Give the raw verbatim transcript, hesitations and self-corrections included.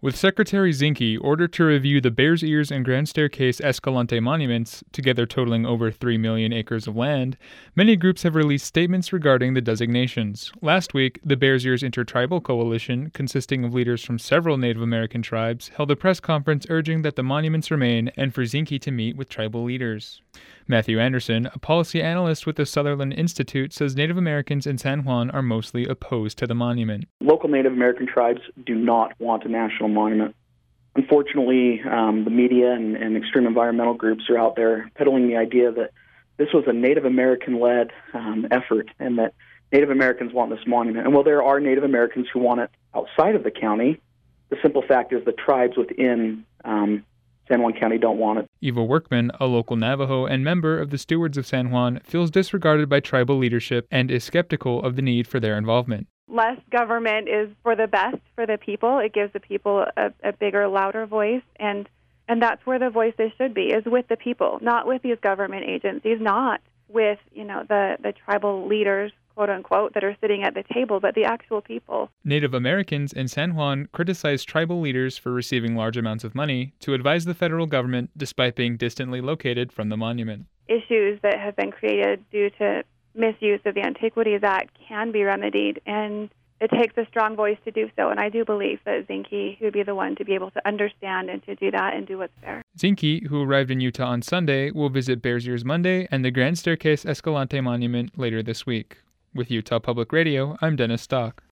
With Secretary Zinke ordered to review the Bears Ears and Grand Staircase Escalante monuments, together totaling over three million acres of land, many groups have released statements regarding the designations. Last week, the Bears Ears Intertribal Coalition, consisting of leaders from several Native American tribes, held a press conference urging that the monuments remain and for Zinke to meet with tribal leaders. Matthew Anderson, a policy analyst with the Sutherland Institute, says Native Americans in San Juan are mostly opposed to the monument. Local Native American tribes do not want a national monument. Unfortunately, um, the media and, and extreme environmental groups are out there peddling the idea that this was a Native American-led um, effort and that Native Americans want this monument. And while there are Native Americans who want it outside of the county, the simple fact is the tribes within um, San Juan County don't want it. Eva Workman, a local Navajo and member of the Stewards of San Juan, feels disregarded by tribal leadership and is skeptical of the need for their involvement. Less government is for the best for the people. It gives the people a, a bigger, louder voice, and and that's where the voices should be, is with the people, not with these government agencies, not with, you know, the, the tribal leaders, quote unquote, that are sitting at the table, but the actual people. Native Americans in San Juan criticized tribal leaders for receiving large amounts of money to advise the federal government despite being distantly located from the monument. Issues that have been created due to misuse of the Antiquities Act can be remedied, and it takes a strong voice to do so, and I do believe that Zinke would be the one to be able to understand and to do that and do what's fair. Zinke, who arrived in Utah on Sunday, will visit Bears Ears Monday and the Grand Staircase Escalante Monument later this week. With Utah Public Radio, I'm Dennis Stock.